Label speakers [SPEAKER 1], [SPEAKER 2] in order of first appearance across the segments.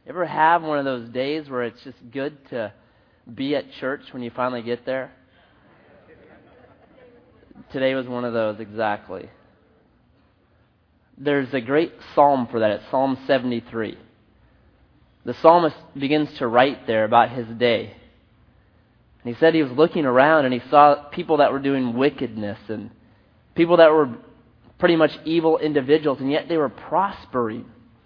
[SPEAKER 1] Ever have one of those days where it's just good to be at church when you finally get there? Today was one of those, exactly. There's a great psalm for that. It's Psalm 73. The psalmist begins to write there about his day. And he said he was looking around and he saw people that were doing wickedness and people that were pretty much evil individuals, and yet they were prospering.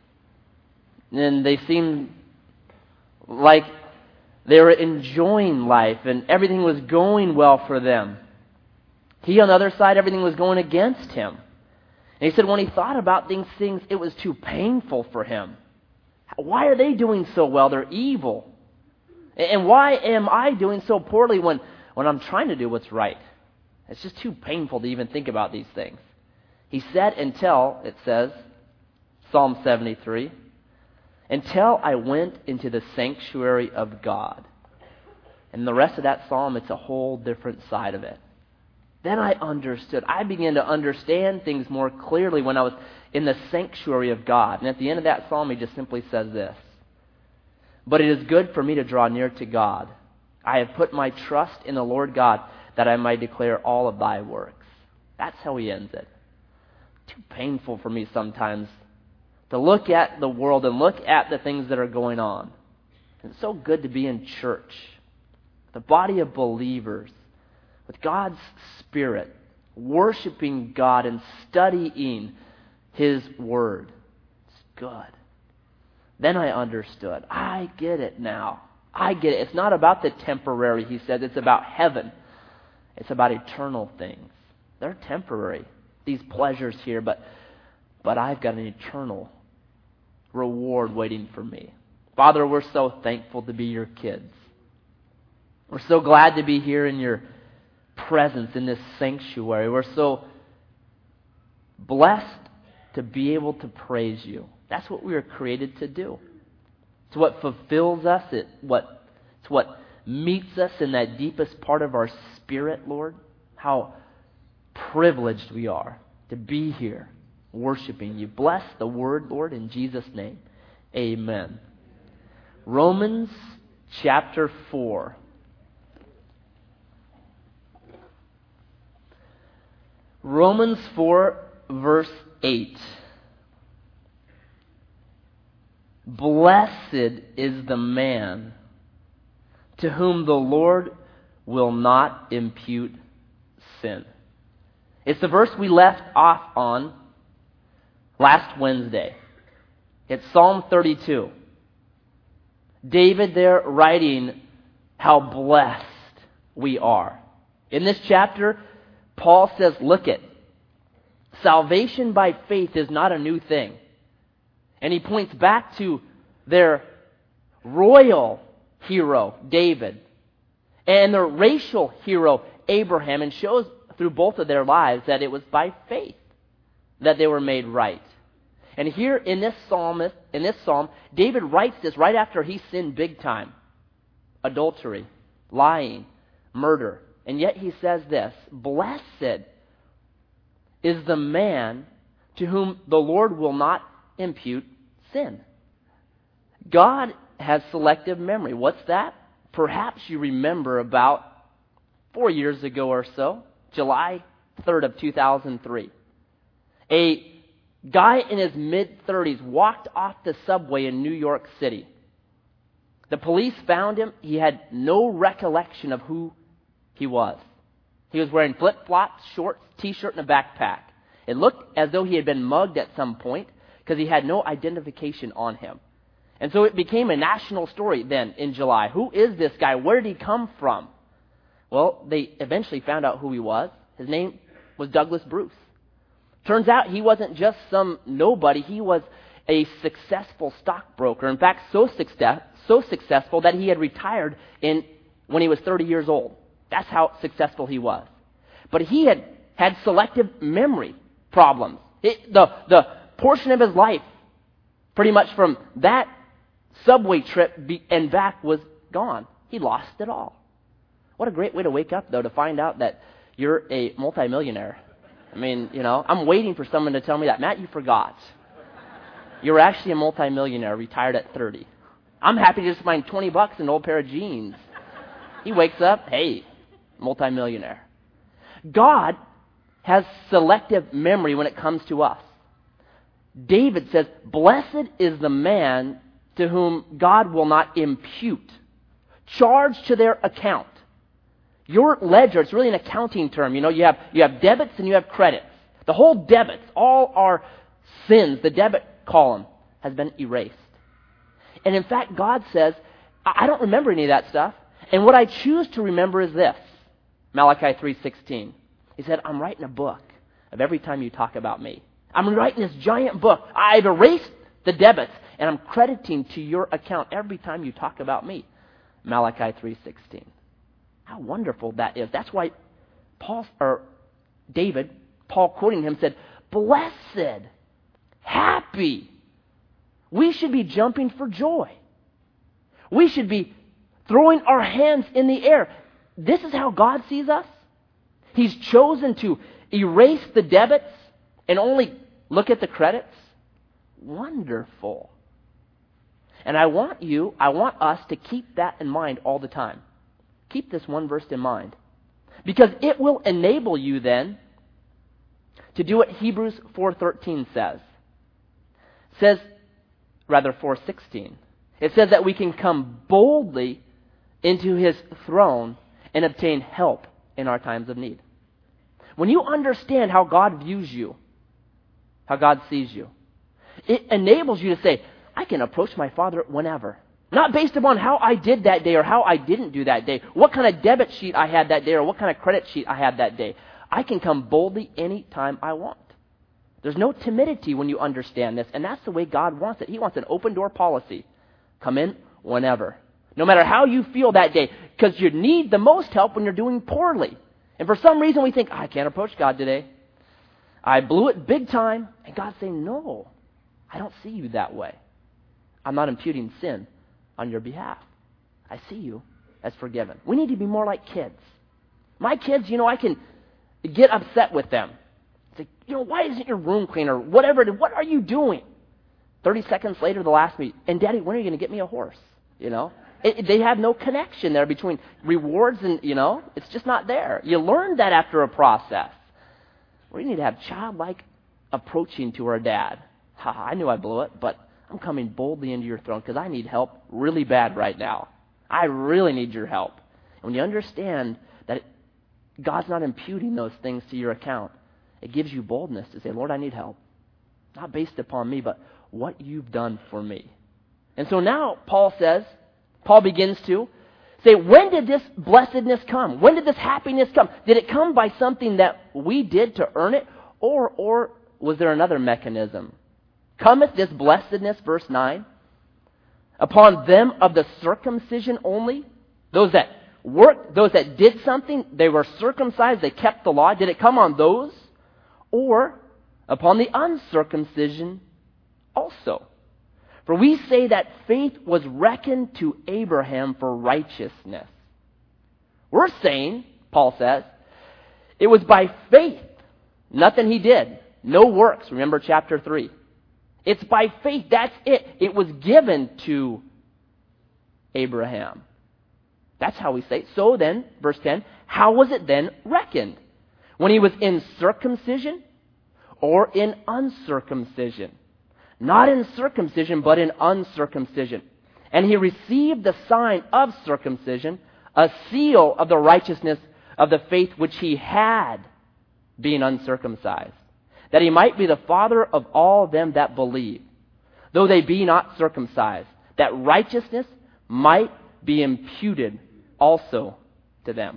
[SPEAKER 1] And they seemed like they were enjoying life and everything was going well for them. He, on the other side, everything was going against him. And he said when he thought about these things, it was too painful for him. Why are they doing so well? They're evil. And why am I doing so poorly when I'm trying to do what's right? It's just too painful to even think about these things. He said until, it says, Psalm 73, until I went into the sanctuary of God. And the rest of that psalm, it's a whole different side of it. Then I understood. I began to understand things more clearly when I was in the sanctuary of God. And at the end of that psalm, he just simply says this: but it is good for me to draw near to God. I have put my trust in the Lord God, that I might declare all of thy works. That's how he ends it. Too painful for me sometimes to look at the world and look at the things that are going on. It's so good to be in church, the body of believers, with God's Spirit, worshiping God and studying His Word. It's good. Then I understood. I get it now. I get it. It's not about the temporary, he says. It's about heaven. It's about eternal things. They're temporary, these pleasures here, but I've got an eternal reward waiting for me. Father, we're so thankful to be your kids. We're so glad to be here in your presence in this sanctuary. We're so blessed to be able to praise you. That's what we were created to do. It's what fulfills us. It's what meets us in that deepest part of our spirit, Lord. How privileged we are to be here worshiping you. Bless the word, Lord, in Jesus' name. Amen. Romans chapter 4. Romans 4, verse 8. Blessed is the man to whom the Lord will not impute sin. It's the verse we left off on last Wednesday. It's Psalm 32. David there writing how blessed we are. In this chapter, Paul says, look it, salvation by faith is not a new thing. And he points back to their royal hero, David, and their racial hero, Abraham, and shows through both of their lives that it was by faith that they were made right. And here in this psalm, David writes this right after he sinned big time. Adultery, lying, murder. And yet he says this: blessed is the man to whom the Lord will not impute sin. God has selective memory. What's that? Perhaps you remember about 4 years ago or so, July 3rd of 2003. A guy in his mid-30s walked off the subway in New York City. The police found him. He had no recollection of who he was. He was wearing flip-flops, shorts, t-shirt, and a backpack. It looked as though he had been mugged at some point because he had no identification on him. And so it became a national story then in July. Who is this guy? Where did he come from? Well, they eventually found out who he was. His name was Douglas Bruce. Turns out he wasn't just some nobody. He was a successful stockbroker. In fact, so successful that he had retired when he was 30 years old. That's how successful he was. But he had selective memory problems. The portion of his life, pretty much from that subway trip and back, was gone. He lost it all. What a great way to wake up, though, to find out that you're a multimillionaire. I mean, I'm waiting for someone to tell me that. Matt, you forgot. You're actually a multimillionaire, retired at 30. I'm happy to just find $20 in an old pair of jeans. He wakes up, hey, multimillionaire. God has selective memory when it comes to us. David says, blessed is the man to whom God will not impute, charge to their account. Your ledger, it's really an accounting term. You have debits and you have credits. The whole debits, all our sins, the debit column has been erased. And in fact, God says, I don't remember any of that stuff. And what I choose to remember is this. Malachi 3:16. He said, I'm writing a book of every time you talk about me. I'm writing this giant book. I've erased the debits, and I'm crediting to your account every time you talk about me. Malachi 3:16. How wonderful that is. That's why Paul quoting him, said, blessed, happy. We should be jumping for joy. We should be throwing our hands in the air. This is how God sees us. He's chosen to erase the debits and only look at the credits. Wonderful. And I want us to keep that in mind all the time. Keep this one verse in mind. Because it will enable you then to do what Hebrews 4:13 says. 4:16. It says that we can come boldly into His throne and obtain help in our times of need. When you understand how God views you, how God sees you, it enables you to say, I can approach my Father whenever. Not based upon how I did that day or how I didn't do that day, what kind of debit sheet I had that day or what kind of credit sheet I had that day. I can come boldly any time I want. There's no timidity when you understand this, and that's the way God wants it. He wants an open door policy. Come in whenever. No matter how you feel that day, because you need the most help when you're doing poorly. And for some reason we think, I can't approach God today. I blew it big time. And God's saying, no, I don't see you that way. I'm not imputing sin on your behalf. I see you as forgiven. We need to be more like kids. My kids, I can get upset with them. It's like, why isn't your room clean or whatever? What are you doing? 30 seconds later, they'll ask me, and Daddy, when are you going to get me a horse? They have no connection there between rewards and, it's just not there. You learn that after a process. We need to have childlike approaching to our dad. I knew I blew it, but I'm coming boldly into your throne because I need help really bad right now. I really need your help. And when you understand that God's not imputing those things to your account, it gives you boldness to say, Lord, I need help. Not based upon me, but what you've done for me. And so now Paul begins to say, when did this blessedness come? When did this happiness come? Did it come by something that we did to earn it? Or was there another mechanism? Cometh this blessedness, verse 9, upon them of the circumcision only? Those that worked, those that did something, they were circumcised, they kept the law. Did it come on those? Or upon the uncircumcision also? For we say that faith was reckoned to Abraham for righteousness. We're saying, Paul says, it was by faith. Nothing he did. No works. Remember chapter 3. It's by faith. That's it. It was given to Abraham. That's how we say it. So then, verse 10, how was it then reckoned? When he was in circumcision or in uncircumcision? Not in circumcision, but in uncircumcision. And he received the sign of circumcision, a seal of the righteousness of the faith which he had, being uncircumcised, that he might be the father of all them that believe, though they be not circumcised, that righteousness might be imputed also to them.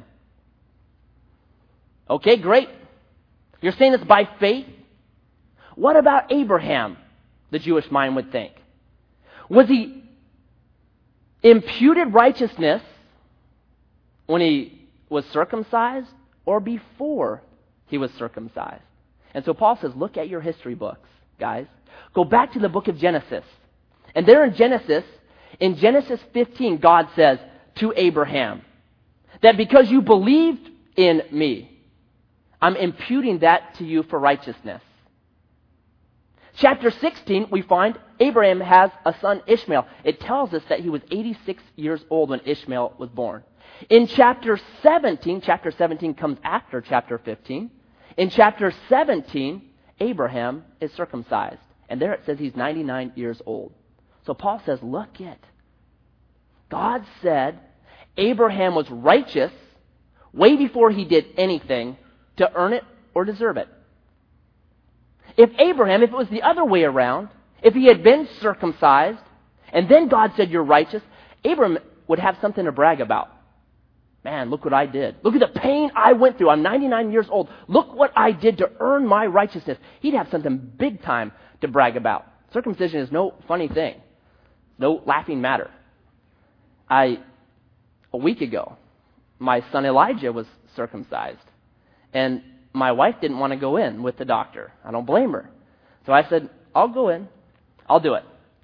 [SPEAKER 1] Okay, great. You're saying it's by faith? What about Abraham, the Jewish mind would think? Was he imputed righteousness when he was circumcised or before he was circumcised? And so Paul says, look at your history books, guys. Go back to the book of Genesis. And there in Genesis 15, God says to Abraham that because you believed in me, I'm imputing that to you for righteousness. Chapter 16, we find Abraham has a son, Ishmael. It tells us that he was 86 years old when Ishmael was born. In chapter 17 comes after chapter 15. In chapter 17, Abraham is circumcised. And there it says he's 99 years old. So Paul says, look it. God said Abraham was righteous way before he did anything to earn it or deserve it. If it was the other way around, if he had been circumcised, and then God said you're righteous, Abraham would have something to brag about. Man, look what I did. Look at the pain I went through. I'm 99 years old. Look what I did to earn my righteousness. He'd have something big time to brag about. Circumcision is no funny thing. No laughing matter. A week ago, my son Elijah was circumcised. And my wife didn't want to go in with the doctor. I don't blame her. So I said, I'll go in. I'll do it.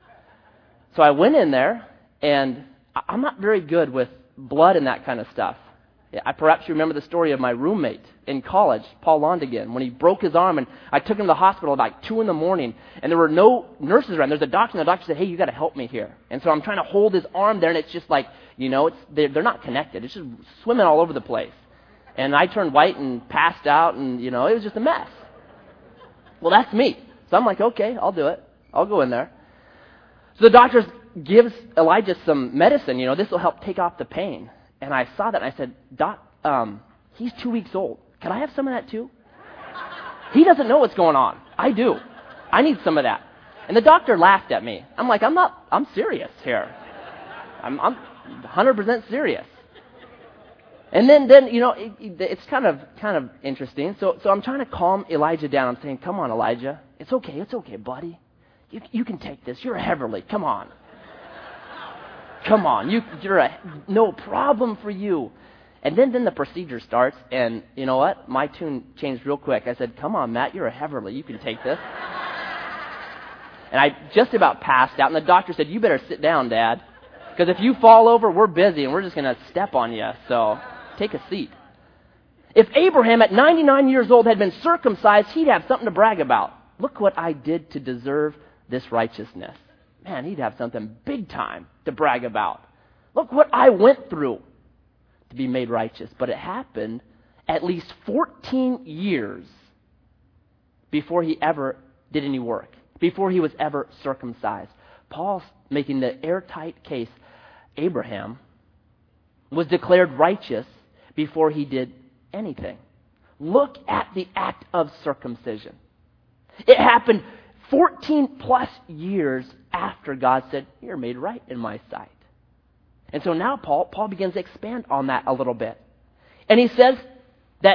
[SPEAKER 1] So I went in there, and I'm not very good with blood and that kind of stuff. Perhaps you remember the story of my roommate in college, Paul Londigan, when he broke his arm, and I took him to the hospital at like 2 a.m, and there were no nurses around. There's a doctor, and the doctor said, hey, you got to help me here. And so I'm trying to hold his arm there, and it's just like, they're not connected. It's just swimming all over the place. And I turned white and passed out, and, it was just a mess. Well, that's me. So I'm like, okay, I'll do it. I'll go in there. So the doctor gives Elijah some medicine. This will help take off the pain. And I saw that, and I said, Doc, he's 2 weeks old. Can I have some of that too? He doesn't know what's going on. I do. I need some of that. And the doctor laughed at me. I'm like, I'm serious here. I'm 100% serious. And then it's kind of interesting. So I'm trying to calm Elijah down. I'm saying, come on, Elijah. It's okay, buddy. You can take this. You're a Heverly. Come on. Come on. You're no problem for you. And then the procedure starts, and you know what? My tune changed real quick. I said, come on, Matt, you're a Heverly. You can take this. And I just about passed out, and the doctor said, you better sit down, Dad, because if you fall over, we're busy, and we're just going to step on you. So take a seat. If Abraham at 99 years old had been circumcised, he'd have something to brag about. Look what I did to deserve this righteousness. Man, he'd have something big time to brag about. Look what I went through to be made righteous. But it happened at least 14 years before he ever did any work, before he was ever circumcised. Paul's making the airtight case. Abraham was declared righteous before he did anything. Look at the act of circumcision. It happened 14 plus years after God said, you're made right in my sight. And so now Paul begins to expand on that a little bit. And he says that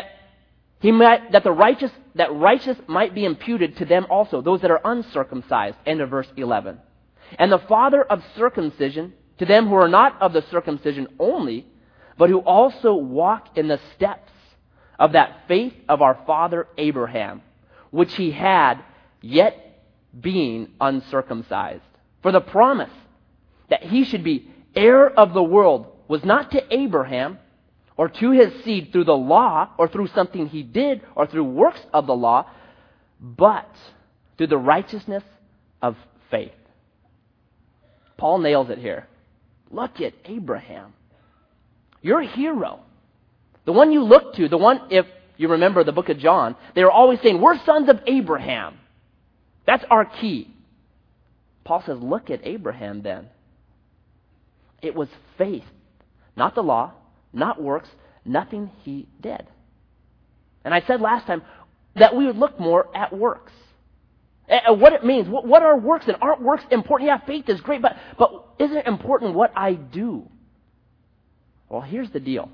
[SPEAKER 1] righteous might be imputed to them also, those that are uncircumcised, end of verse 11. And the father of circumcision, to them who are not of the circumcision only, but who also walk in the steps of that faith of our father Abraham, which he had, yet being uncircumcised. For the promise that he should be heir of the world was not to Abraham or to his seed through the law or through something he did or through works of the law, but through the righteousness of faith. Paul nails it here. Look at Abraham. Your hero. The one you look to, the one, if you remember the book of John, they were always saying, we're sons of Abraham. That's our key. Paul says, look at Abraham then. It was faith, not the law, not works, nothing he did. And I said last time that we would look more at works. What it means. What are works? And aren't works important? Yeah, faith is great, but isn't it important what I do? Well, here's the deal.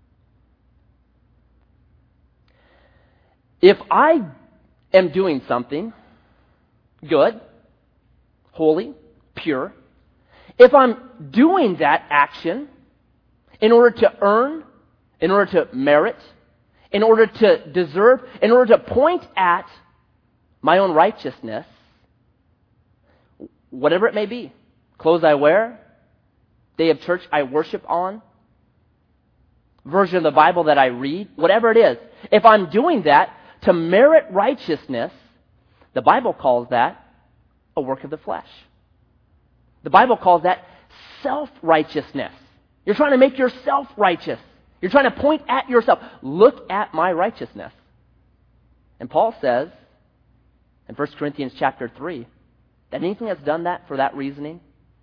[SPEAKER 1] If I am doing something good, holy, pure, if I'm doing that action in order to earn, in order to merit, in order to deserve, in order to point at my own righteousness, whatever it may be, clothes I wear, day of church I worship on, version of the Bible that I read, whatever it is, if I'm doing that to merit righteousness, the Bible calls that a work of the flesh. The Bible calls that self-righteousness. You're trying to make yourself righteous. You're trying to point at yourself. Look at my righteousness. And Paul says in 1 Corinthians chapter 3 that anything that's done that for that reasoning,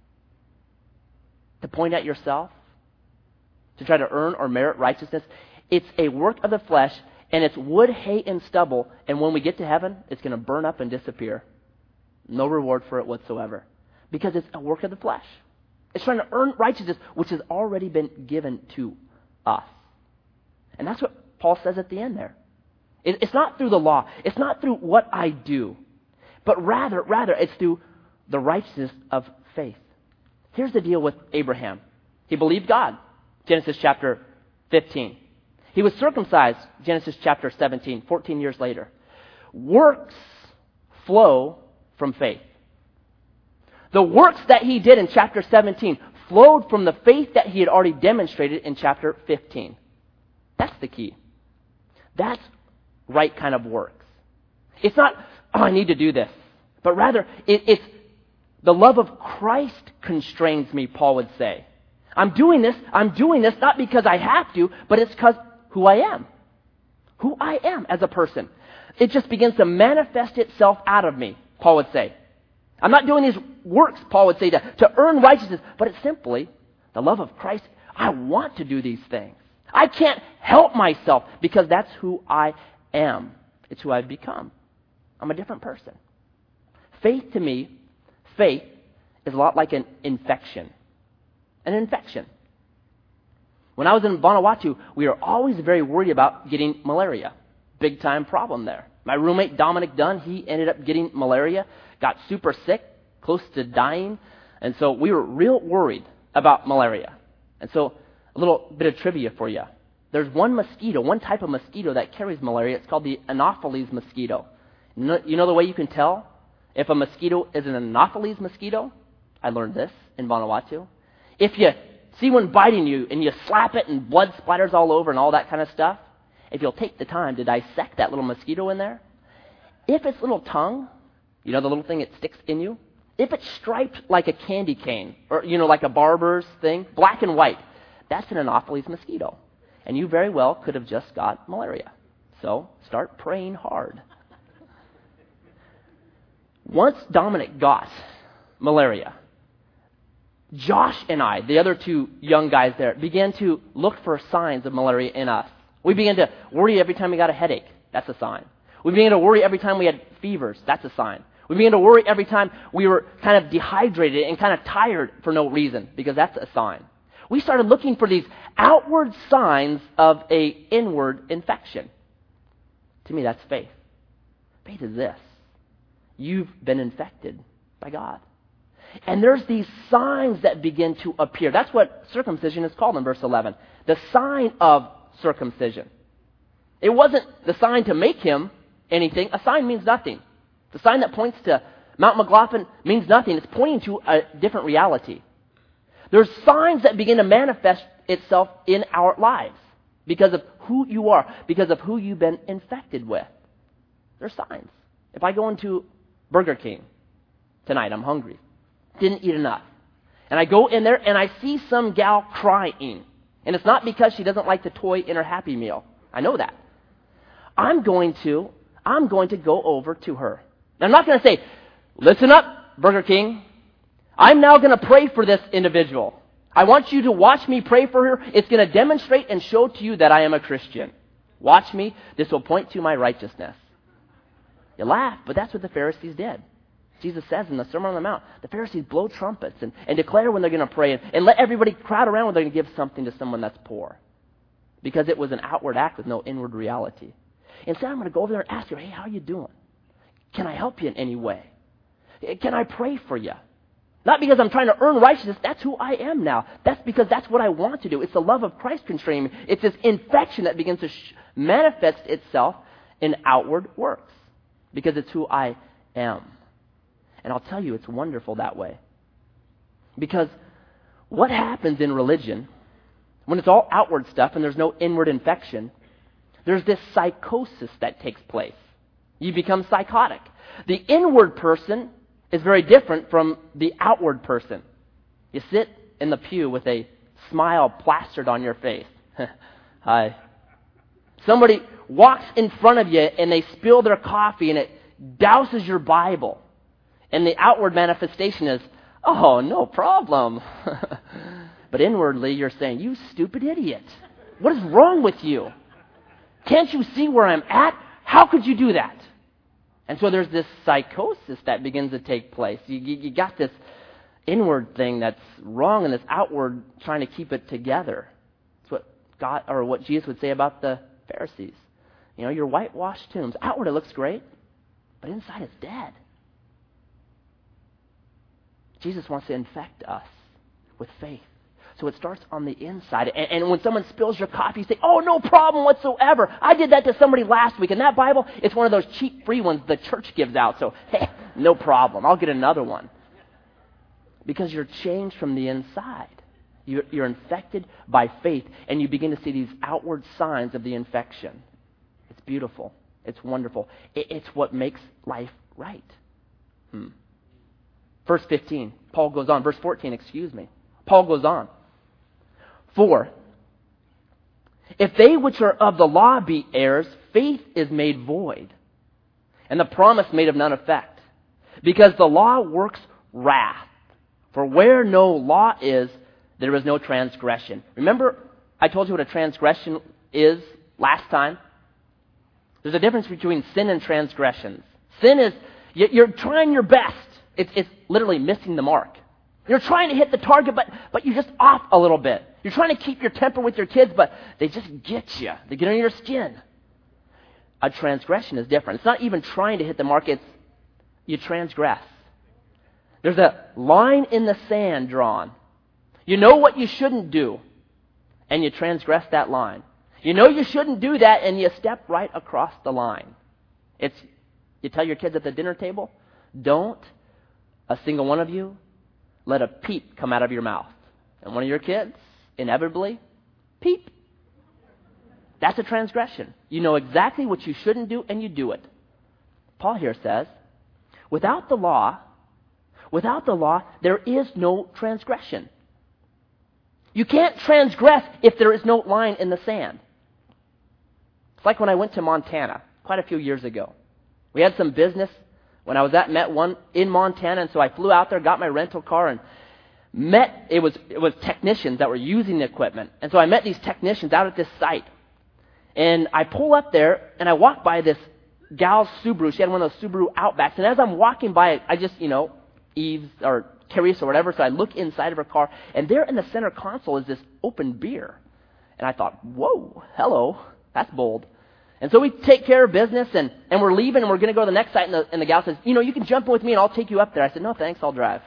[SPEAKER 1] to point at yourself, to try to earn or merit righteousness, it's a work of the flesh, and it's wood, hay, and stubble, and when we get to heaven, it's going to burn up and disappear. No reward for it whatsoever. Because it's a work of the flesh. It's trying to earn righteousness, which has already been given to us. And that's what Paul says at the end there. It's not through the law. It's not through what I do. But rather, it's through the righteousness of faith. Here's the deal with Abraham. He believed God. Genesis chapter 15. He was circumcised. Genesis chapter 17, 14 years later. Works flow from faith. The works that he did in chapter 17 flowed from the faith that he had already demonstrated in chapter 15. That's the key. That's right kind of works. It's not, I need to do this. But rather, it's the love of Christ constrains me, Paul would say. I'm doing this not because I have to, but it's because who I am. Who I am as a person. It just begins to manifest itself out of me, Paul would say. I'm not doing these works, Paul would say, to earn righteousness, but it's simply the love of Christ. I want to do these things. I can't help myself because that's who I am. It's who I've become. I'm a different person. Faith to me, faith is a lot like an infection. An infection. When I was in Vanuatu, we were always very worried about getting malaria. Big time problem there. My roommate, Dominic Dunn, he ended up getting malaria, got super sick, close to dying, and so we were real worried about malaria. And so a little bit of trivia for you. There's one type of mosquito that carries malaria. It's called the Anopheles mosquito. You know the way you can tell if a mosquito is an Anopheles mosquito? I learned this in Vanuatu. If you see one biting you and you slap it and blood splatters all over and all that kind of stuff, if you'll take the time to dissect that little mosquito in there, if its little tongue, you know the little thing that sticks in you, if it's striped like a candy cane, or like a barber's thing, black and white, that's an Anopheles mosquito. And you very well could have just got malaria. So start praying hard. Once Dominic got malaria, Josh and I, the other two young guys there, began to look for signs of malaria in us. We began to worry every time we got a headache. That's a sign. We began to worry every time we had fevers. That's a sign. We began to worry every time we were kind of dehydrated and kind of tired for no reason, because that's a sign. We started looking for these outward signs of an inward infection. To me, that's faith. Faith is this. You've been infected by God. And there's these signs that begin to appear. That's what circumcision is called in verse 11. The sign of circumcision. It wasn't the sign to make him anything. A sign means nothing. The sign that points to Mount McLaughlin means nothing. It's pointing to a different reality. There's signs that begin to manifest itself in our lives because of who you are, because of who you've been infected with. There's signs. If I go into Burger King tonight, I'm hungry, didn't eat enough, and I go in there and I see some gal crying, and it's not because she doesn't like the toy in her Happy Meal. I know that. I'm going to go over to her. Now, I'm not going to say, listen up, Burger King. I'm now going to pray for this individual. I want you to watch me pray for her. It's going to demonstrate and show to you that I am a Christian. Watch me. This will point to my righteousness. You laugh, but that's what the Pharisees did. Jesus says in the Sermon on the Mount, the Pharisees blow trumpets and declare when they're going to pray and let everybody crowd around when they're going to give something to someone that's poor. Because it was an outward act with no inward reality. Instead, I'm going to go over there and ask her, hey, how are you doing? Can I help you in any way? Can I pray for you? Not because I'm trying to earn righteousness. That's who I am now. That's because that's what I want to do. It's the love of Christ constraining me. It's this infection that begins to manifest itself in outward works. Because it's who I am. And I'll tell you, it's wonderful that way. Because what happens in religion, when it's all outward stuff and there's no inward infection, there's this psychosis that takes place. You become psychotic. The inward person is very different from the outward person. You sit in the pew with a smile plastered on your face. Hi. Somebody walks in front of you and they spill their coffee and it douses your Bible. And the outward manifestation is, oh, no problem. But inwardly you're saying, you stupid idiot. What is wrong with you? Can't you see where I'm at? How could you do that? And so there's this psychosis that begins to take place. You got this inward thing that's wrong and this outward trying to keep it together. It's what God, or what Jesus would say about the Pharisees. You know, your whitewashed tombs. Outward it looks great, but inside it's dead. Jesus wants to infect us with faith. So it starts on the inside. And when someone spills your coffee, you say, oh, no problem whatsoever. I did that to somebody last week. And that Bible, it's one of those cheap free ones the church gives out. So, hey, no problem. I'll get another one. Because you're changed from the inside. You're infected by faith. And you begin to see these outward signs of the infection. It's beautiful. It's wonderful. It's what makes life right. Verse 15, Paul goes on. Verse 14, excuse me. Paul goes on. For, if they which are of the law be heirs, faith is made void, and the promise made of none effect. Because the law works wrath. For where no law is, there is no transgression. Remember, I told you what a transgression is last time? There's a difference between sin and transgressions. Sin is, you're trying your best. It's literally missing the mark. You're trying to hit the target, but you're just off a little bit. You're trying to keep your temper with your kids, but they just get you. They get under your skin. A transgression is different. It's not even trying to hit the mark. It's you transgress. There's a line in the sand drawn. You know what you shouldn't do, and you transgress that line. You know you shouldn't do that, and you step right across the line. You tell your kids at the dinner table, don't, a single one of you, let a peep come out of your mouth. And one of your kids, inevitably, peep. That's a transgression. You know exactly what you shouldn't do, and you do it. Paul here says, without the law, there is no transgression. You can't transgress if there is no line in the sand. It's like when I went to Montana quite a few years ago. We had some business when I was met one in Montana, and so I flew out there, got my rental car, and it was technicians that were using the equipment. And so I met these technicians out at this site. And I pull up there, and I walk by this gal's Subaru. She had one of those Subaru Outbacks. And as I'm walking by it, I just, Eves or Teresa or whatever, so I look inside of her car, and there in the center console is this open beer. And I thought, whoa, hello, that's bold. And so we take care of business, and we're leaving, and we're going to go to the next site, and the gal says, you can jump in with me, and I'll take you up there. I said, no, thanks, I'll drive.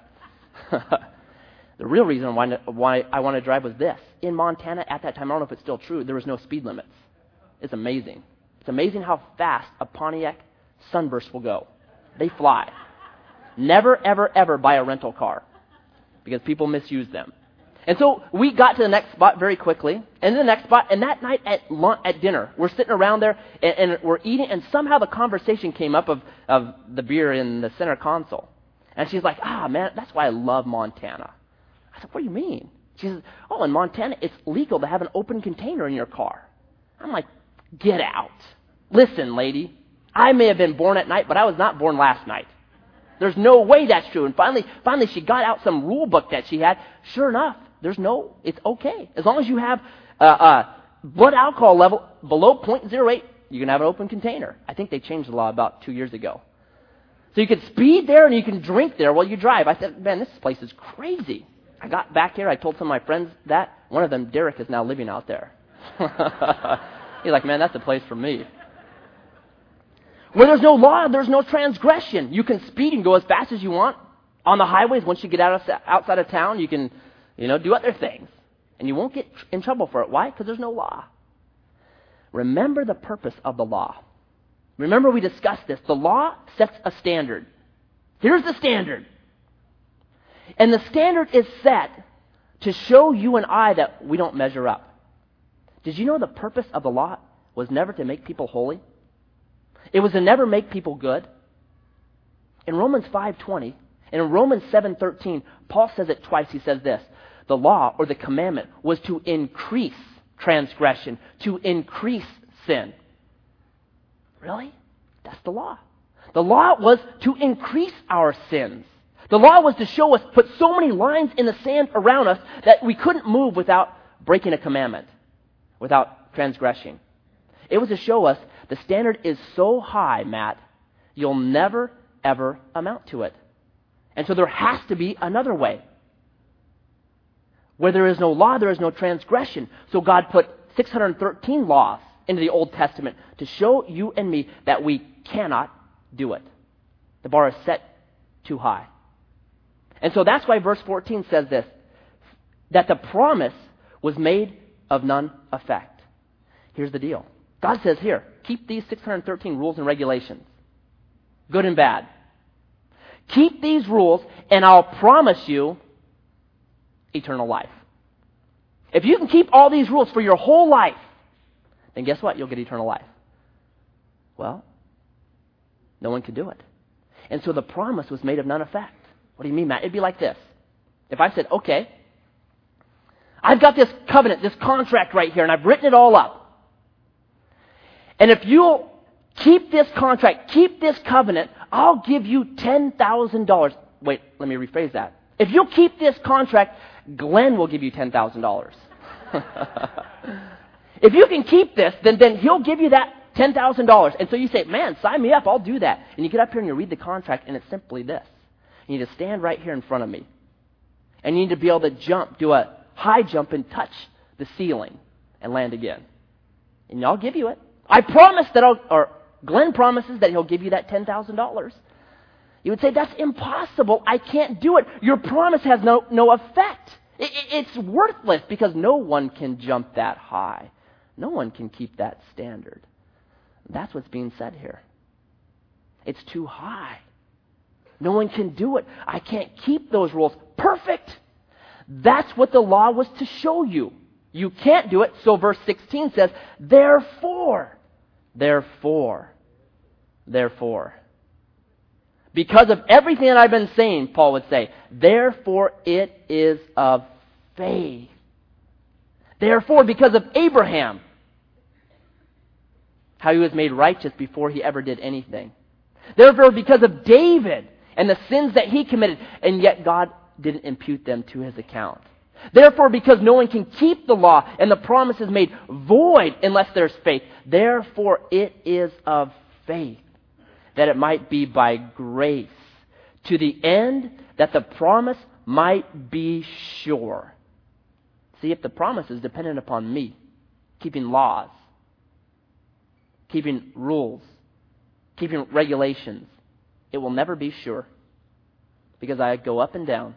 [SPEAKER 1] The real reason why I want to drive was this. In Montana at that time, I don't know if it's still true, there was no speed limits. It's amazing. It's amazing how fast a Pontiac Sunburst will go. They fly. Never, ever, ever buy a rental car because people misuse them. And so we got to the next spot very quickly, and the next spot, and that night at dinner, we're sitting around there, and we're eating, and somehow the conversation came up of the beer in the center console. And she's like, man, that's why I love Montana. I said, what do you mean? She says, in Montana, it's legal to have an open container in your car. I'm like, get out. Listen, lady, I may have been born at night, but I was not born last night. There's no way that's true. And finally she got out some rule book that she had. Sure enough, it's okay. As long as you have blood alcohol level below 0.08, you can have an open container. I think they changed the law about 2 years ago. So you can speed there and you can drink there while you drive. I said, man, this place is crazy. I got back here. I told some of my friends that. One of them, Derek, is now living out there. He's like, man, that's a place for me. Where there's no law, there's no transgression. You can speed and go as fast as you want. On the highways, once you get outside of town, you can, do other things. And you won't get in trouble for it. Why? Because there's no law. Remember the purpose of the law. Remember we discussed this. The law sets a standard. Here's the standard. And the standard is set to show you and I that we don't measure up. Did you know the purpose of the law was never to make people holy? It was to never make people good. In Romans 5:20, And in Romans 7:13, Paul says it twice. He says this, the law or the commandment was to increase transgression, to increase sin. Really? That's the law. The law was to increase our sins. The law was to show us, put so many lines in the sand around us that we couldn't move without breaking a commandment, without transgressing. It was to show us the standard is so high, Matt, you'll never, ever amount to it. And so there has to be another way. Where there is no law, there is no transgression. So God put 613 laws into the Old Testament to show you and me that we cannot do it. The bar is set too high. And so that's why verse 14 says this, that the promise was made of none effect. Here's the deal. God says here, keep these 613 rules and regulations, good and bad. Keep these rules and I'll promise you eternal life. If you can keep all these rules for your whole life, then guess what? You'll get eternal life. Well, no one could do it. And so the promise was made of none effect. What do you mean, Matt? It'd be like this. If I said, okay, I've got this covenant, this contract right here, and I've written it all up. And if you'll keep this contract, keep this covenant, I'll give you $10,000. Wait, let me rephrase that. If you'll keep this contract, Glenn will give you $10,000. If you can keep this, then he'll give you that $10,000. And so you say, man, sign me up, I'll do that. And you get up here and you read the contract, and it's simply this. You need to stand right here in front of me. And you need to be able to jump, do a high jump and touch the ceiling and land again. And I'll give you it. I promise that Glenn promises that he'll give you that $10,000. You would say, that's impossible. I can't do it. Your promise has no effect. It's worthless because no one can jump that high. No one can keep that standard. That's what's being said here. It's too high. No one can do it. I can't keep those rules perfect. That's what the law was to show you. You can't do it. So verse 16 says, therefore. Because of everything that I've been saying, Paul would say, therefore it is of faith. Therefore, because of Abraham, how he was made righteous before he ever did anything. Therefore, because of David and the sins that he committed, and yet God didn't impute them to his account. Therefore, because no one can keep the law and the promise is made void unless there's faith. Therefore, it is of faith, that it might be by grace, to the end that the promise might be sure. See, if the promise is dependent upon me, keeping laws, keeping rules, keeping regulations, it will never be sure, because I go up and down.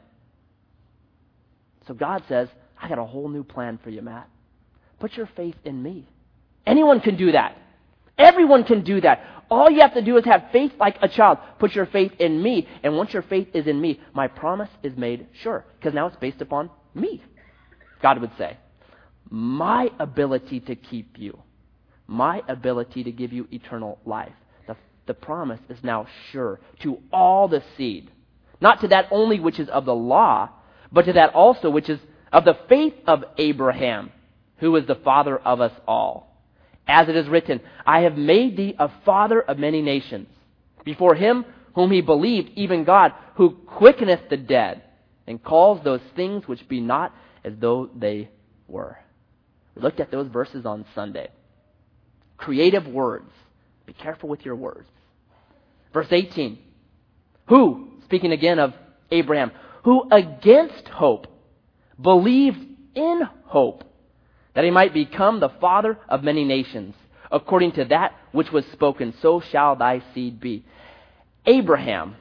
[SPEAKER 1] So God says, I got a whole new plan for you, Matt. Put your faith in me. Anyone can do that. Everyone can do that. All you have to do is have faith like a child. Put your faith in me. And once your faith is in me, my promise is made sure. Because now it's based upon me. God would say, my ability to keep you. My ability to give you eternal life. The promise is now sure to all the seed. Not to that only which is of the law, but to that also which is of the faith of Abraham, who is the father of us all. As it is written, I have made thee a father of many nations, before him whom he believed, even God, who quickeneth the dead, and calls those things which be not as though they were. We looked at those verses on Sunday. Creative words. Be careful with your words. Verse 18. Who, speaking again of Abraham, who against hope believed in hope, that he might become the father of many nations, according to that which was spoken, so shall thy seed be. Abraham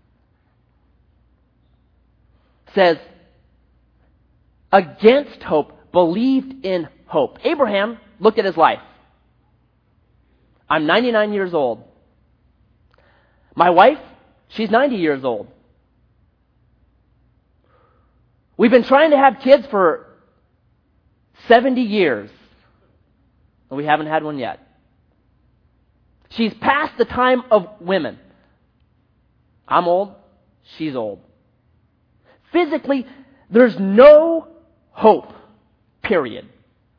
[SPEAKER 1] says, against hope, believed in hope. Abraham looked at his life. I'm 99 years old. My wife, she's 90 years old. We've been trying to have kids for 70 years, and we haven't had one yet. She's past the time of women. I'm old, she's old. physically, there's no hope, period.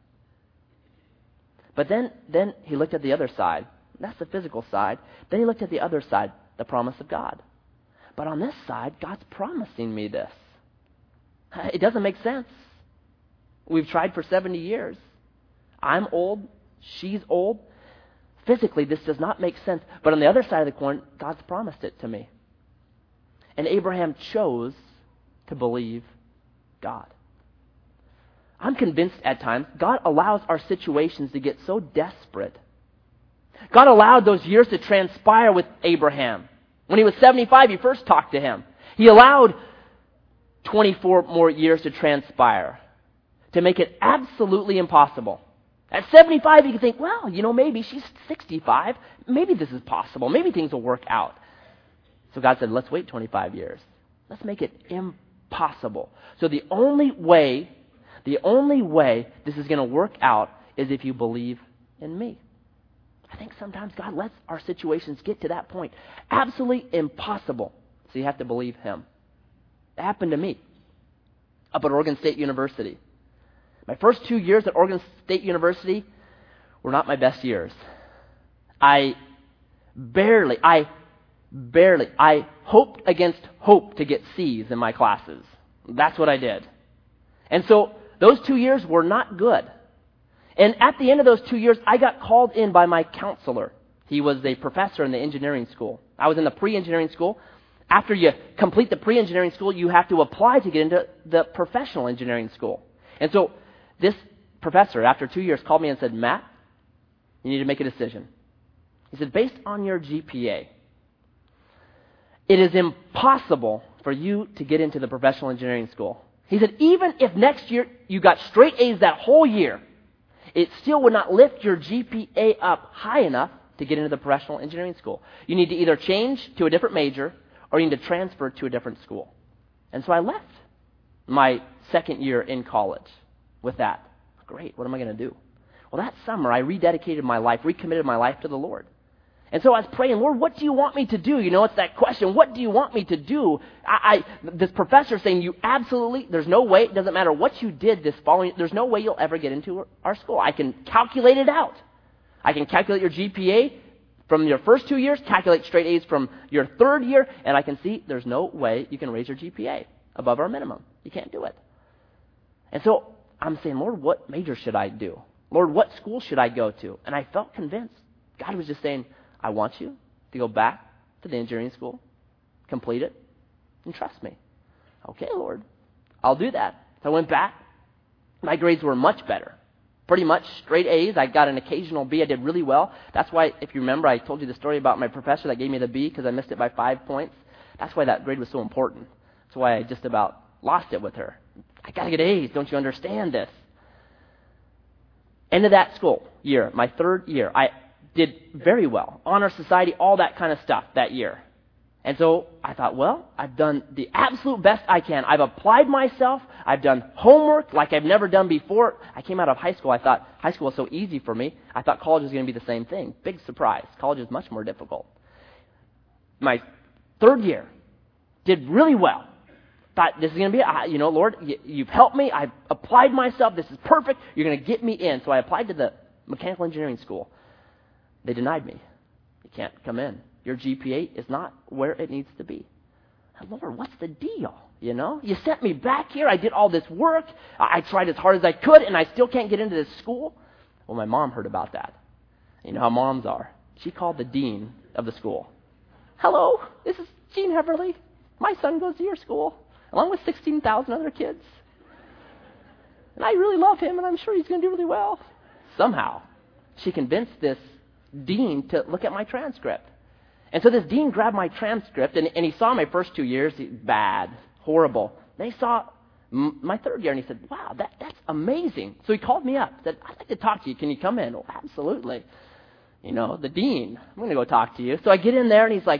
[SPEAKER 1] But then he looked at the other side. That's the physical side. Then he looked at the other side, the promise of God. But on this side, God's promising me this. It doesn't make sense. We've tried for 70 years. I'm old. She's old. Physically, this does not make sense. But on the other side of the coin, God's promised it to me. And Abraham chose to believe God. I'm convinced at times God allows our situations to get so desperate. God allowed those years to transpire with Abraham. When he was 75, he first talked to him. He allowed 24 more years to transpire to make it absolutely impossible. At 75, you can think, well, maybe she's 65. Maybe this is possible. Maybe things will work out. So God said, let's wait 25 years. Let's make it impossible. So the only way this is going to work out is if you believe in me. I think sometimes God lets our situations get to that point. Absolutely impossible. So you have to believe him. It happened to me up at Oregon State University. My first 2 years at Oregon State University were not my best years. I hoped against hope to get C's in my classes. That's what I did. And so those 2 years were not good. And at the end of those 2 years, I got called in by my counselor. He was a professor in the engineering school. I was in the pre-engineering school. After you complete the pre-engineering school, you have to apply to get into the professional engineering school. And so this professor, after 2 years, called me and said, Matt, you need to make a decision. He said, based on your GPA, it is impossible for you to get into the professional engineering school. He said, even if next year you got straight A's that whole year, it still would not lift your GPA up high enough to get into the professional engineering school. You need to either change to a different major or you need to transfer to a different school. And so I left my second year in college with that. Great, what am I going to do? Well, that summer I rededicated my life, recommitted my life to the Lord. And so I was praying, Lord, what do you want me to do? It's that question, what do you want me to do? This professor saying, you absolutely, there's no way, it doesn't matter what you did this following, there's no way you'll ever get into our school. I can calculate it out. I can calculate your GPA from your first 2 years, calculate straight A's from your third year, and I can see there's no way you can raise your GPA above our minimum. You can't do it. And so I'm saying, Lord, what major should I do? Lord, what school should I go to? And I felt convinced. God was just saying, I want you to go back to the engineering school, complete it, and trust me. Okay, Lord, I'll do that. So I went back. My grades were much better. Pretty much straight A's. I got an occasional B. I did really well. That's why, if you remember, I told you the story about my professor that gave me the B because I missed it by 5 points. That's why that grade was so important. That's why I just about lost it with her. I got to get A's. Don't you understand this? End of that school year, my third year, I did very well. Honor Society, all that kind of stuff that year. And so I thought, well, I've done the absolute best I can. I've applied myself. I've done homework like I've never done before. I came out of high school. I thought high school was so easy for me. I thought college was going to be the same thing. Big surprise. College is much more difficult. My third year, did really well. Thought this is going to be it. Lord, you've helped me. I've applied myself. This is perfect. You're going to get me in. So I applied to the mechanical engineering school. They denied me. You can't come in. Your GPA is not where it needs to be. Lord, what's the deal? You sent me back here. I did all this work. I tried as hard as I could, and I still can't get into this school. Well, my mom heard about that. You know how moms are. She called the dean of the school. Hello, this is Gene Heverly. My son goes to your school, along with 16,000 other kids. And I really love him, and I'm sure he's going to do really well. Somehow, she convinced this dean to look at my transcript. And so this dean grabbed my transcript, and he saw my first 2 years, bad, horrible. Then he saw my third year, and he said, wow, that's amazing. So he called me up, said, I'd like to talk to you. Can you come in? Oh, absolutely. The dean, I'm going to go talk to you. So I get in there, and he's like,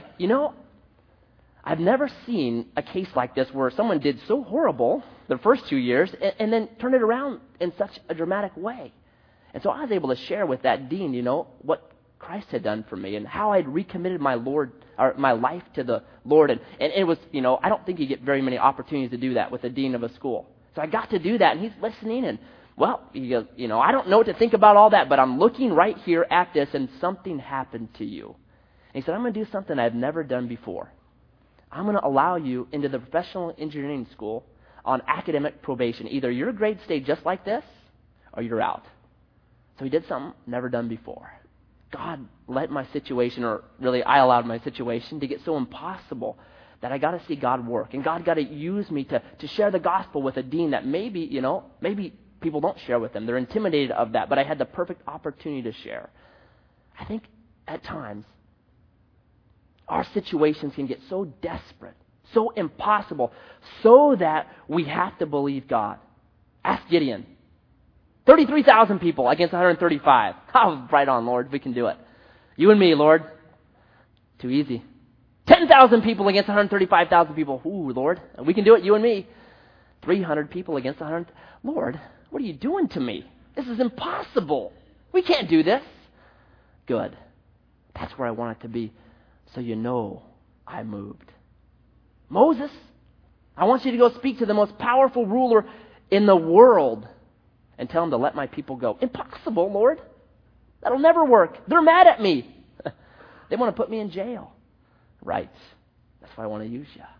[SPEAKER 1] I've never seen a case like this where someone did so horrible the first 2 years and then turned it around in such a dramatic way. And so I was able to share with that dean, what Christ had done for me and how I'd recommitted my life to the Lord. And it was, I don't think you get very many opportunities to do that with the dean of a school. So I got to do that, and he's listening, and, well, he goes, I don't know what to think about all that, but I'm looking right here at this, and something happened to you. And he said, I'm going to do something I've never done before. I'm going to allow you into the professional engineering school on academic probation. Either your grades stay just like this, or you're out. So he did something never done before. God let my situation, or really I allowed my situation to get so impossible that I got to see God work. And God got to use me to share the gospel with a dean that maybe people don't share with them. They're intimidated of that, but I had the perfect opportunity to share. I think at times our situations can get so desperate, so impossible, so that we have to believe God. Ask Gideon. 33,000 people against 135. Oh, right on, Lord. We can do it. You and me, Lord. Too easy. 10,000 people against 135,000 people. Ooh, Lord. We can do it, you and me. 300 people against 100. Lord, what are you doing to me? This is impossible. We can't do this. Good. That's where I want it to be. So I moved. Moses, I want you to go speak to the most powerful ruler in the world and tell him to let my people go. Impossible, Lord. That'll never work. They're mad at me. They want to put me in jail. Right. That's why I want to use you.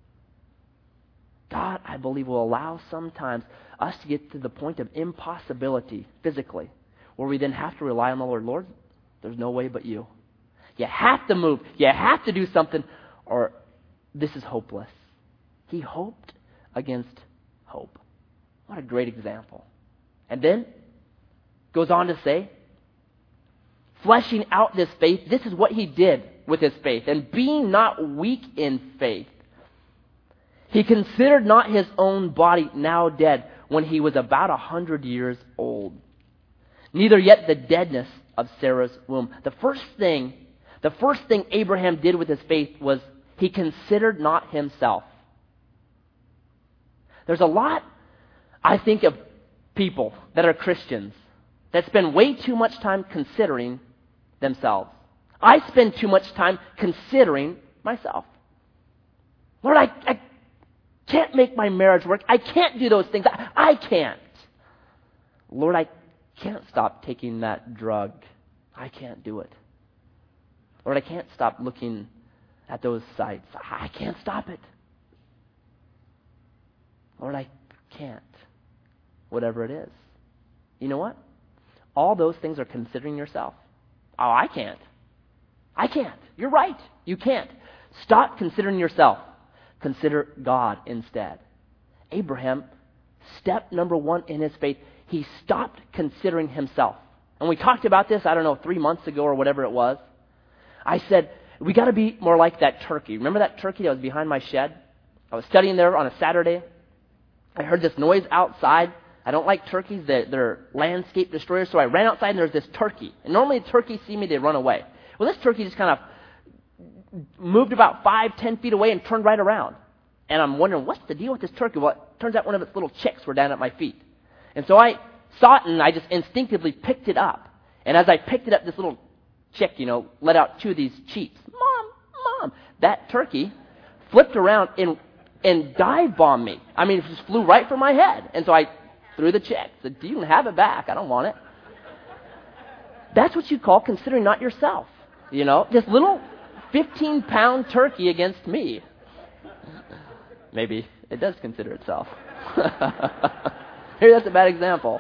[SPEAKER 1] God, I believe, will allow sometimes us to get to the point of impossibility physically, where we then have to rely on the Lord. Lord, there's no way but you. You have to move. You have to do something, or this is hopeless. He hoped against hope. What a great example. And then goes on to say, fleshing out this faith, this is what he did with his faith. And being not weak in faith, he considered not his own body now dead when he was about 100 years old, neither yet the deadness of Sarah's womb. The first thing Abraham did with his faith was he considered not himself. There's a lot, I think, of people that are Christians that spend way too much time considering themselves. I spend too much time considering myself. Lord, I can't make my marriage work. I can't do those things. I can't. Lord, I can't stop taking that drug. I can't do it. Lord, I can't stop looking at those sites. I can't stop it. Lord, I can't. Whatever it is. You know what? All those things are considering yourself. Oh, I can't. I can't. You're right. You can't. Stop considering yourself. Consider God instead. Abraham, step number one in his faith, he stopped considering himself. And we talked about this, 3 months ago or whatever it was. I said, we got to be more like that turkey. Remember that turkey that was behind my shed? I was studying there on a Saturday. I heard this noise outside. I don't like turkeys. They're landscape destroyers. So I ran outside and there's this turkey. And normally turkeys see me, they run away. Well, this turkey just kind of moved about 5-10 feet away and turned right around. And I'm wondering, what's the deal with this turkey? Well, it turns out one of its little chicks were down at my feet. And so I saw it and I just instinctively picked it up. And as I picked it up, this little chick, let out 2 of these cheeps. Mom. That turkey flipped around and dive bombed me. I mean, it just flew right for my head. And so I threw the chick. Said, you can have it back. I don't want it. That's what you call considering not yourself. This little 15-pound turkey against me. Maybe it does consider itself. Maybe that's a bad example.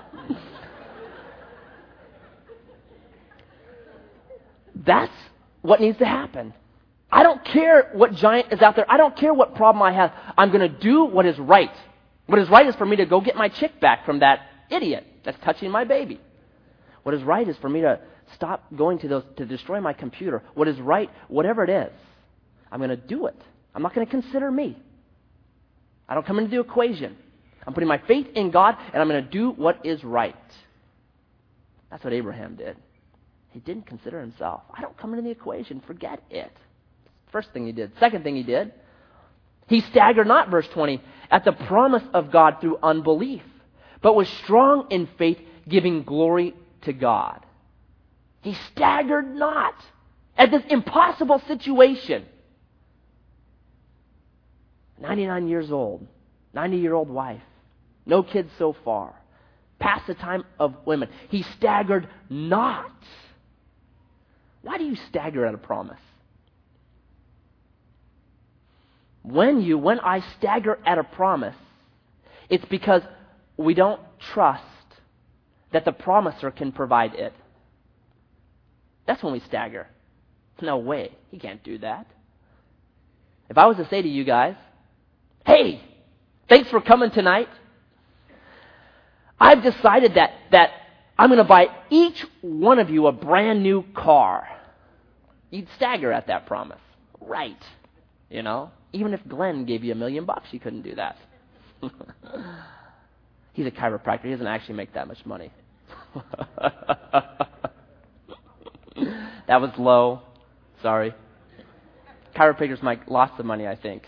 [SPEAKER 1] That's what needs to happen. I don't care what giant is out there. I don't care what problem I have. I'm going to do what is right. What is right is for me to go get my chick back from that idiot that's touching my baby. What is right is for me to stop going to destroy my computer. What is right, whatever it is, I'm going to do it. I'm not going to consider me. I don't come into the equation. I'm putting my faith in God, and I'm going to do what is right. That's what Abraham did. He didn't consider himself. I don't come into the equation. Forget it. First thing he did. Second thing he did, he staggered not, verse 20, at the promise of God through unbelief, but was strong in faith, giving glory to God. He staggered not at this impossible situation. 99 years old, 90-year-old wife, no kids so far, past the time of women. He staggered not. Why do you stagger at a promise? When I stagger at a promise, it's because we don't trust that the promiser can provide it. That's when we stagger. No way, he can't do that. If I was to say to you guys, hey, thanks for coming tonight. I've decided that I'm going to buy each one of you a brand new car. You'd stagger at that promise. Right. You know, even if Glenn gave you $1 million, you couldn't do that. He's a chiropractor. He doesn't actually make that much money. That was low. Sorry. Chiropractors make lots of money, I think.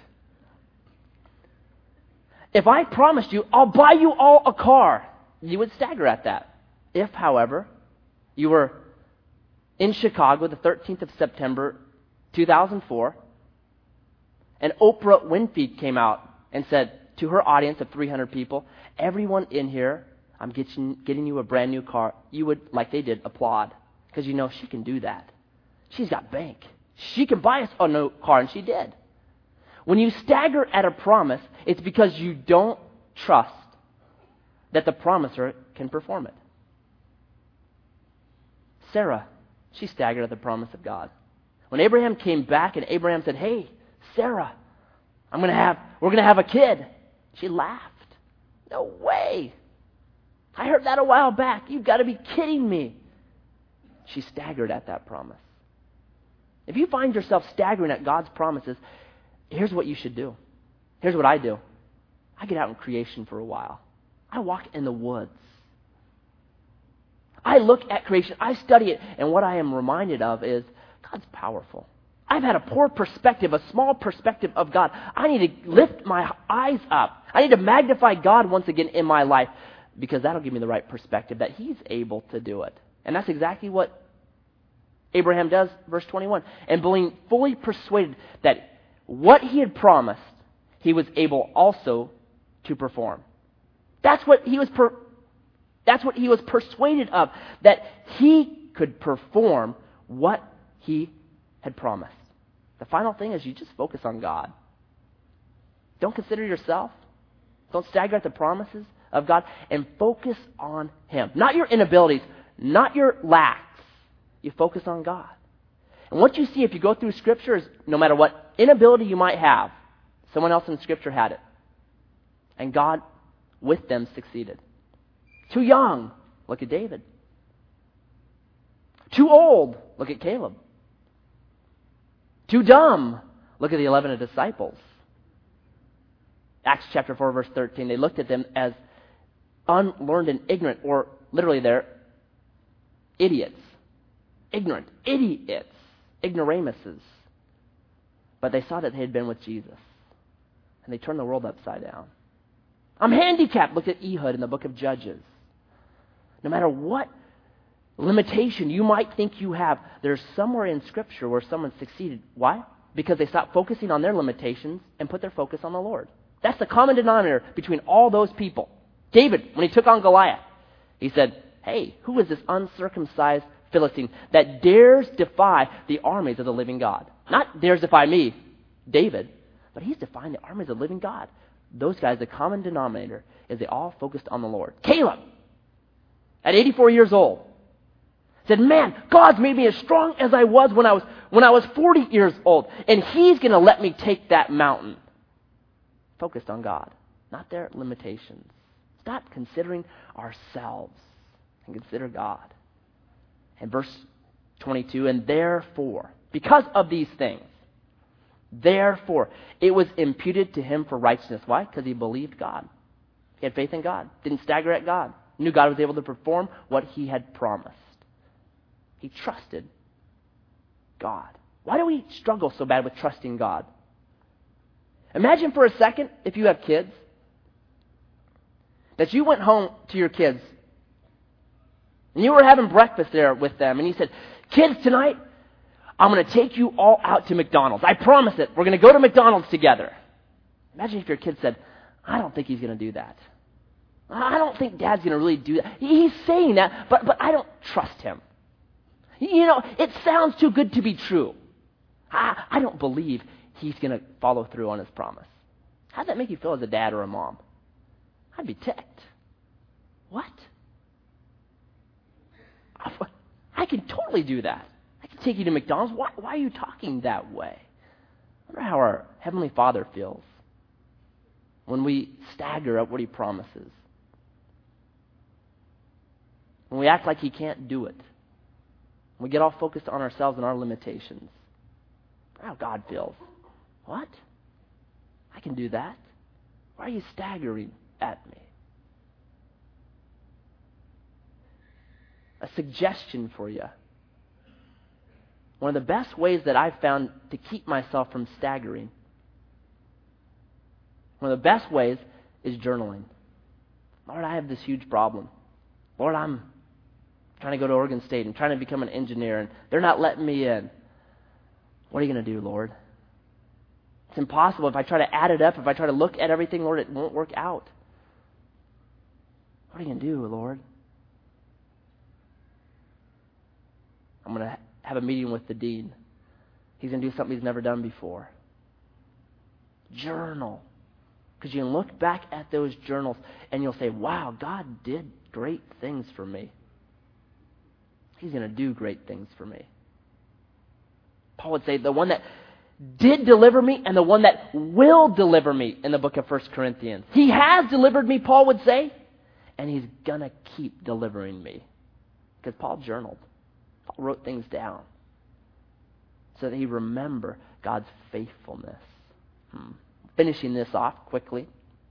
[SPEAKER 1] If I promised you, I'll buy you all a car, you would stagger at that. If, however, you were in Chicago the 13th of September, 2004, and Oprah Winfrey came out and said to her audience of 300 people, everyone in here, I'm getting you a brand new car, you would, like they did, applaud. Because you know she can do that. She's got bank. She can buy us a new car, and she did. When you stagger at a promise, it's because you don't trust that the promiser can perform it. Sarah, she staggered at the promise of God. When Abraham came back and Abraham said, hey, Sarah, we're going to have a kid. She laughed. No way. I heard that a while back. You've got to be kidding me. She staggered at that promise. If you find yourself staggering at God's promises, here's what you should do. Here's what I do. I get out in creation for a while. I walk in the woods. I look at creation. I study it. And what I am reminded of is God's powerful. I've had a poor perspective, a small perspective of God. I need to lift my eyes up. I need to magnify God once again in my life because that'll give me the right perspective that He's able to do it. And that's exactly what Abraham does, verse 21. And being fully persuaded that what he had promised, he was able also to perform. That's what he was persuaded of, that he could perform what he had promised. The final thing is you just focus on God. Don't consider yourself. Don't stagger at the promises of God, and focus on Him. Not your inabilities, not your lacks. You focus on God. And what you see if you go through Scripture is no matter what inability you might have, someone else in Scripture had it. And God, with them, succeeded. Too young, look at David. Too old, look at Caleb. Too dumb, look at the 11 disciples. Acts chapter 4, verse 13, they looked at them as unlearned and ignorant, or literally they're idiots. Ignorant, idiots, ignoramuses. But they saw that they had been with Jesus. And they turned the world upside down. I'm handicapped. Look at Ehud in the book of Judges. No matter what limitation you might think you have, there's somewhere in Scripture where someone succeeded. Why? Because they stopped focusing on their limitations and put their focus on the Lord. That's the common denominator between all those people. David, when he took on Goliath, he said, hey, who is this uncircumcised Philistine that dares defy the armies of the living God? Not dares defy me, David, but he's defying the armies of the living God. Those guys, the common denominator is they all focused on the Lord. Caleb, at 84 years old, said, man, God's made me as strong as I was when I was 40 years old, and He's going to let me take that mountain. Focused on God, not their limitations. Stop considering ourselves and consider God. And verse 22, and therefore, because of these things, therefore, it was imputed to him for righteousness. Why? Because he believed God. He had faith in God. Didn't stagger at God. Knew God was able to perform what He had promised. He trusted God. Why do we struggle so bad with trusting God? Imagine for a second, if you have kids, that you went home to your kids And you were having breakfast there with them, and he said, kids, tonight, I'm going to take you all out to McDonald's. I promise it. We're going to go to McDonald's together. Imagine if your kid said, I don't think he's going to do that. I don't think Dad's going to really do that. He's saying that, but I don't trust him. You know, it sounds too good to be true. I don't believe he's going to follow through on his promise. How'd that make you feel as a dad or a mom? I'd be ticked. What? I can totally do that. I can take you to McDonald's. Why are you talking that way? I wonder how our Heavenly Father feels when we stagger at what He promises. When we act like He can't do it. When we get all focused on ourselves and our limitations. How God feels. What? I can do that. Why are you staggering at me? A suggestion for you. One of the best ways that I've found to keep myself from staggering, one of the best ways is journaling. Lord, I have this huge problem. Lord, I'm trying to go to Oregon State and trying to become an engineer, and they're not letting me in. What are you going to do, Lord? It's impossible. If I try to add it up, if I try to look at everything, Lord, it won't work out. What are you going to do, Lord? I'm going to have a meeting with the dean. He's going to do something he's never done before. Journal. Because you can look back at those journals and you'll say, wow, God did great things for me. He's going to do great things for me. Paul would say, the one that did deliver me and the one that will deliver me in the book of 1 Corinthians. He has delivered me, Paul would say, and He's going to keep delivering me. Because Paul journaled. Paul wrote things down so that he remember God's faithfulness. Finishing this off quickly.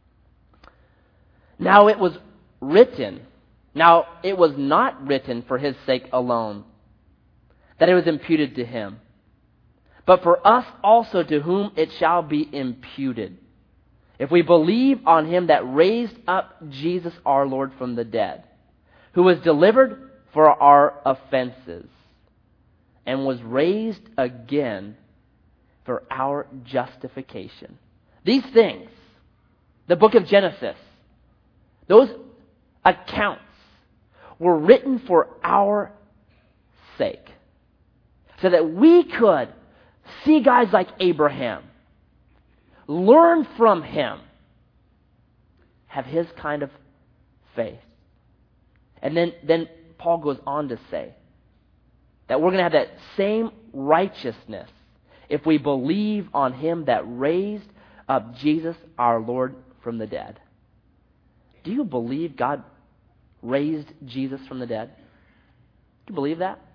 [SPEAKER 1] Now it was written. Now it was not written for His sake alone, that it was imputed to Him, but for us also to whom it shall be imputed, if we believe on Him that raised up Jesus our Lord from the dead, who was delivered for our offenses, and was raised again for our justification. These things, the book of Genesis, those accounts were written for our sake, so that we could see guys like Abraham, learn from him, have his kind of faith. And then Paul goes on to say that we're going to have that same righteousness if we believe on Him that raised up Jesus our Lord from the dead. Do you believe God raised Jesus from the dead? Do you believe that?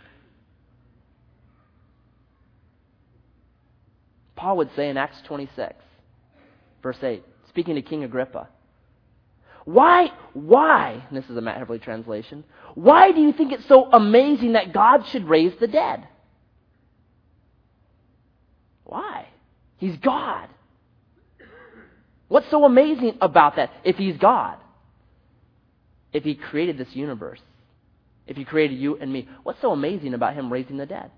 [SPEAKER 1] Paul would say in Acts 26, verse 8, speaking to King Agrippa, Why, and this is a Matt Heverly translation, why do you think it's so amazing that God should raise the dead? Why? He's God. What's so amazing about that if He's God? If He created this universe, if He created you and me, what's so amazing about Him raising the dead?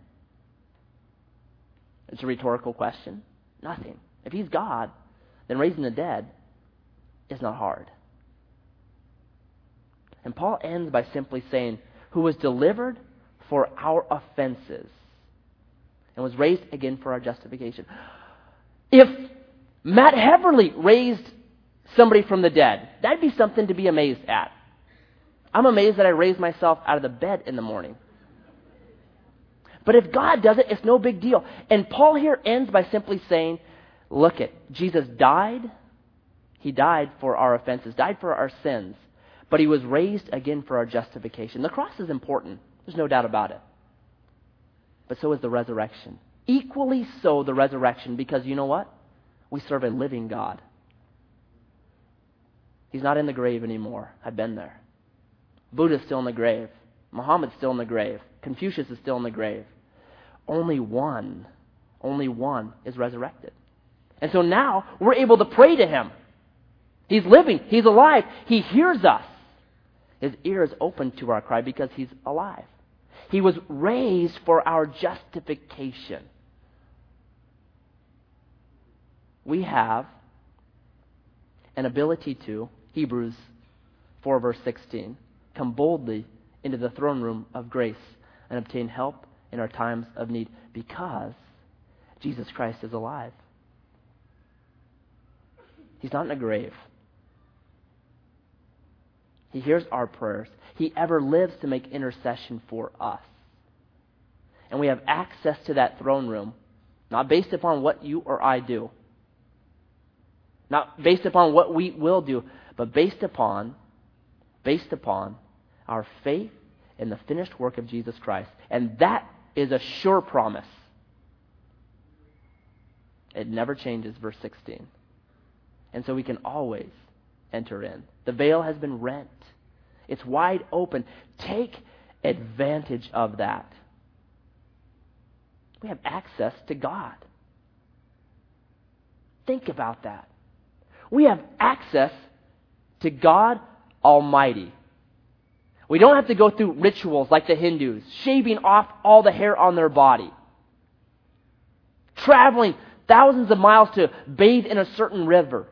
[SPEAKER 1] It's a rhetorical question. Nothing. If He's God, then raising the dead is not hard. And Paul ends by simply saying, who was delivered for our offenses and was raised again for our justification. If Matt Heverly raised somebody from the dead, that'd be something to be amazed at. I'm amazed that I raised myself out of the bed in the morning. But if God does it, it's no big deal. And Paul here ends by simply saying, look it, Jesus died. He died for our offenses, died for our sins. But He was raised again for our justification. The cross is important. There's no doubt about it. But so is the resurrection. Equally so the resurrection, because you know what? We serve a living God. He's not in the grave anymore. I've been there. Buddha's still in the grave. Muhammad's still in the grave. Confucius is still in the grave. Only one is resurrected. And so now we're able to pray to Him. He's living. He's alive. He hears us. His ear is open to our cry because He's alive. He was raised for our justification. We have an ability to, Hebrews 4 verse 16, come boldly into the throne room of grace and obtain help in our times of need because Jesus Christ is alive. He's not in a grave. He hears our prayers. He ever lives to make intercession for us. And we have access to that throne room, not based upon what you or I do, not based upon what we will do, but based upon our faith in the finished work of Jesus Christ. And that is a sure promise. It never changes, verse 16. And so we can always enter in. The veil has been rent. It's wide open. Take advantage of that. We have access to God. Think about that. We have access to God Almighty. We don't have to go through rituals like the Hindus, shaving off all the hair on their body, traveling thousands of miles to bathe in a certain river.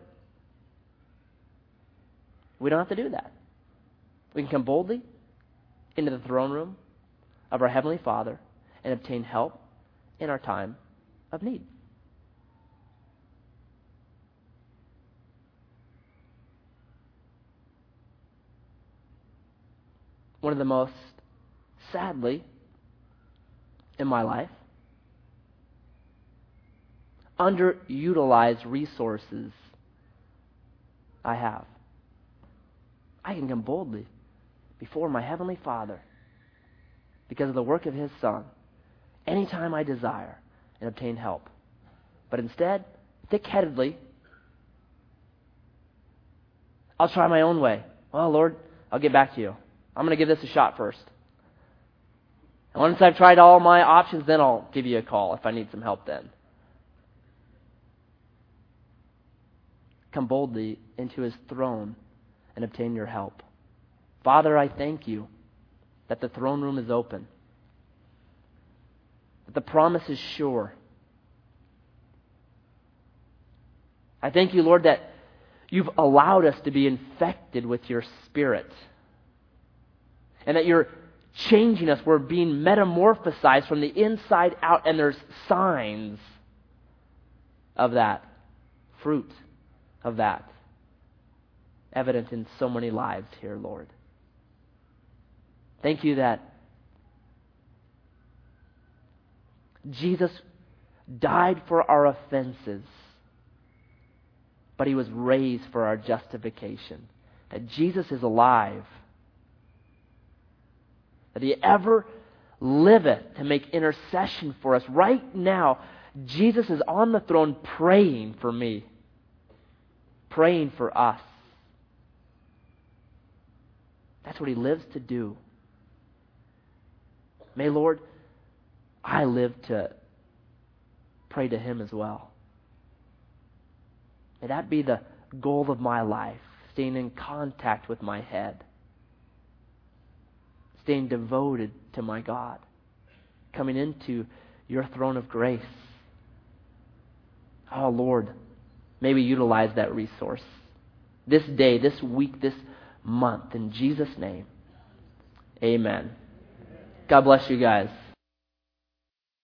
[SPEAKER 1] We don't have to do that. We can come boldly into the throne room of our Heavenly Father and obtain help in our time of need. One of the most, sadly, in my life, underutilized resources I have. I can come boldly before my Heavenly Father because of the work of His Son anytime I desire and obtain help. But instead, thick-headedly, I'll try my own way. Well, Lord, I'll get back to you. I'm going to give this a shot first. And once I've tried all my options, then I'll give you a call if I need some help then. Come boldly into His throne and obtain your help. Father, I thank you that the throne room is open, that the promise is sure. I thank you, Lord, that you've allowed us to be infected with your Spirit, and that you're changing us. We're being metamorphosized from the inside out, and there's signs of that, fruit of that, evident in so many lives here, Lord. Thank you that Jesus died for our offenses, but He was raised for our justification. That Jesus is alive. That He ever liveth to make intercession for us. Right now, Jesus is on the throne praying for me, praying for us. That's what He lives to do. May, Lord, I live to pray to Him as well. May that be the goal of my life, staying in contact with my head, staying devoted to my God, coming into your throne of grace. Oh, Lord, may we utilize that resource this day, this week, this month. In Jesus' name, amen. God bless you guys.